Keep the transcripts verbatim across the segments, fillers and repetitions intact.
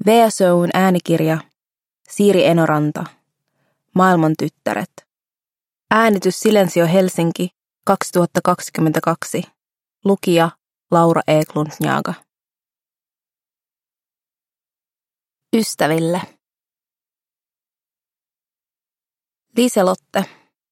V S O:n äänikirja Siiri Enoranta. Maailman tyttäret. Äänitys Silensio Helsinki kaksituhattakaksikymmentäkaksi. Lukija Laura Eklund-Njaga. Ystäville. Liselotte.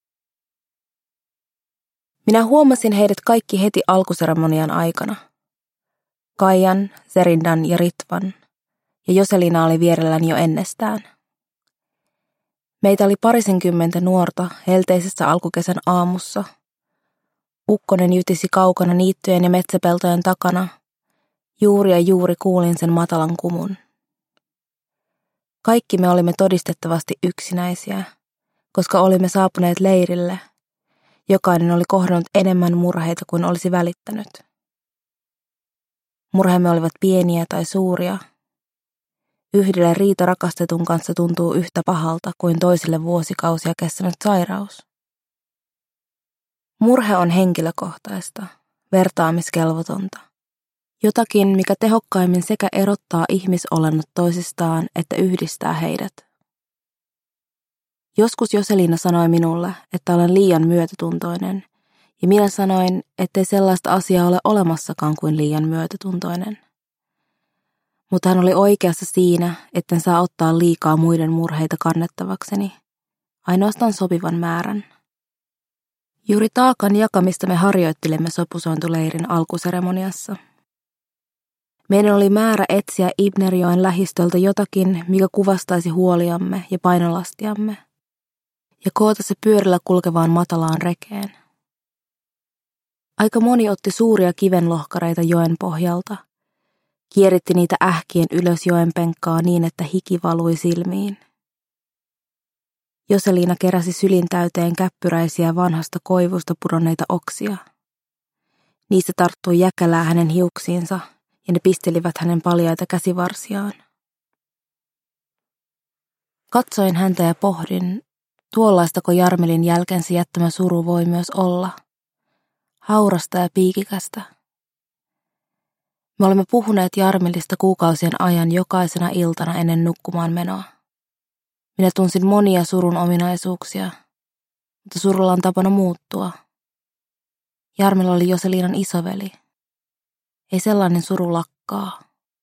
Minä huomasin heidät kaikki heti alkuseremonian aikana. Kaijan, Zerindan ja Ritvan, ja Joselina oli vierelläni jo ennestään. Meitä oli parisenkymmentä nuorta helteisessä alkukesän aamussa. Ukkonen jytisi kaukana niittyjen ja metsäpeltojen takana. Juuri ja juuri kuulin sen matalan kumun. Kaikki me olimme todistettavasti yksinäisiä, koska olimme saapuneet leirille. Jokainen oli kohdannut enemmän murheita kuin olisi välittänyt. Murheemme olivat pieniä tai suuria. Yhdelle riita rakastetun kanssa tuntuu yhtä pahalta kuin toisille vuosikausia kestänyt sairaus. Murhe on henkilökohtaista, vertaamiskelvotonta. Jotakin, mikä tehokkaimmin sekä erottaa ihmisolennot toisistaan että yhdistää heidät. Joskus Joselina sanoi minulle, että olen liian myötätuntoinen, ja minä sanoin, ettei sellaista asiaa ole olemassakaan kuin liian myötätuntoinen. Mutta hän oli oikeassa siinä, etten saa ottaa liikaa muiden murheita kannettavakseni, ainoastaan sopivan määrän. Juuri taakan jakamista me harjoittelimme sopusointuleirin alkuseremoniassa. Meidän oli määrä etsiä Ibnerjoen lähistöltä jotakin, mikä kuvastaisi huoliamme ja painolastiamme, ja koota se pyörillä kulkevaan matalaan rekeen. Aika moni otti suuria kivenlohkareita joen pohjalta, kieritti niitä ähkien ylös joen penkkaa niin, että hiki valui silmiin. Joselina keräsi sylin täyteen käppyräisiä vanhasta koivusta pudonneita oksia. Niistä tarttui jäkälää hänen hiuksiinsa, ja ne pistelivät hänen paljaita käsivarsiaan. Katsoin häntä ja pohdin, tuollaistako Jarmelin jälkensä jättämä suru voi myös olla. Haurasta ja piikikästä. Me olemme puhuneet Jarmelista kuukausien ajan jokaisena iltana ennen nukkumaan menoa. Minä tunsin monia surun ominaisuuksia, mutta surulla on tapana muuttua. Jarmel oli Joselinan isoveli. Ei sellainen suru lakkaa.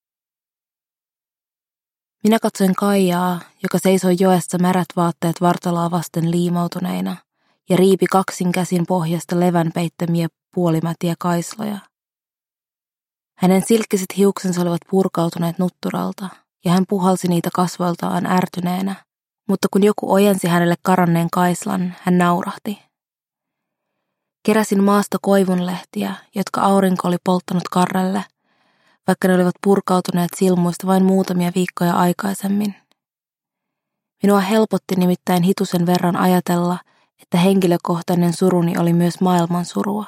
Minä katsoin Kaijaa, joka seisoi joessa märät vaatteet vartaloa vasten liimautuneina ja riipi kaksin käsin pohjasta levän peittämiä puolimätiä kaisloja. Hänen silkkiset hiuksensa olivat purkautuneet nutturalta ja hän puhalsi niitä kasvoiltaan ärtyneenä, mutta kun joku ojensi hänelle karanneen kaislan, hän naurahti. Keräsin maasta koivunlehtiä, jotka aurinko oli polttanut karrelle, vaikka ne olivat purkautuneet silmuista vain muutamia viikkoja aikaisemmin. Minua helpotti nimittäin hitusen verran ajatella, että henkilökohtainen suruni oli myös maailman surua.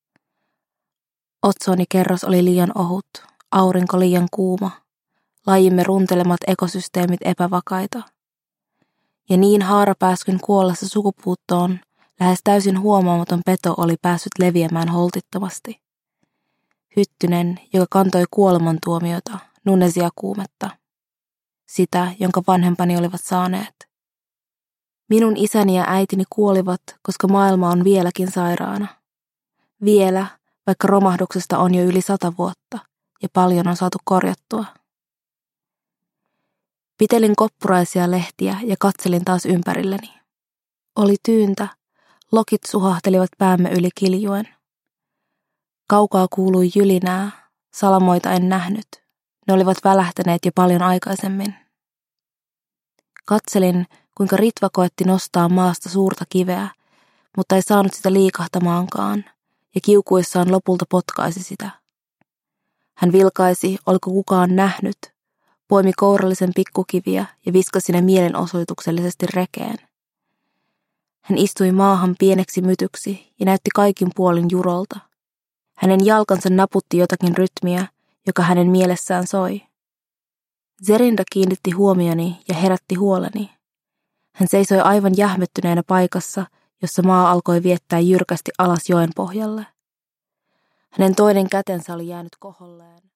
Otsoni kerros oli liian ohut, aurinko liian kuuma, lajimme runtelemat ekosysteemit epävakaita. Ja niin haarapääskyn kuollessa sukupuuttoon lähes täysin huomaamaton peto oli päässyt leviämään holtittomasti. Hyttynen, joka kantoi kuolemantuomiota, nunesiakuumetta. Sitä, jonka vanhempani olivat saaneet. Minun isäni ja äitini kuolivat, koska maailma on vieläkin sairaana. Vielä, vaikka romahduksesta on jo yli sata vuotta ja paljon on saatu korjattua. Pitelin koppuraisia lehtiä ja katselin taas ympärilleni. Oli tyyntä, lokit suhahtelivat päämme yli kiljuen. Kaukaa kuului jylinää, salamoita en nähnyt. Ne olivat välähtäneet jo paljon aikaisemmin. Katselin, kuinka Ritva koetti nostaa maasta suurta kiveä, mutta ei saanut sitä liikahtamaankaan, ja kiukuissaan lopulta potkaisi sitä. Hän vilkaisi, oliko kukaan nähnyt, poimi kourallisen pikkukiviä ja viskasi ne mielenosoituksellisesti rekeen. Hän istui maahan pieneksi mytyksi ja näytti kaikin puolin jurolta. Hänen jalkansa naputti jotakin rytmiä, joka hänen mielessään soi. Zerinda kiinnitti huomioni ja herätti huoleni. Hän seisoi aivan jähmettyneenä paikassa, jossa maa alkoi viettää jyrkästi alas joen pohjalle. Hänen toinen kätensä oli jäänyt koholleen.